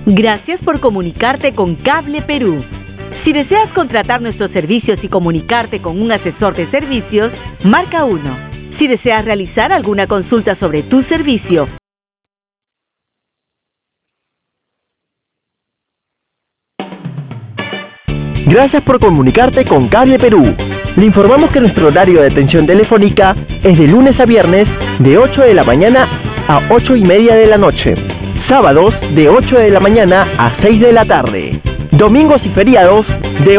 Gracias por comunicarte con Cable Perú. Si deseas contratar nuestros servicios y comunicarte con un asesor de servicios, marca 1. Si deseas realizar alguna consulta sobre tu servicio. Gracias por comunicarte con Cable Perú. Le informamos que nuestro horario de atención telefónica es de lunes a viernes de 8 de la mañana a 8:30 de la noche. Sábados de 8 de la mañana a 6 de la tarde. Domingos y feriados de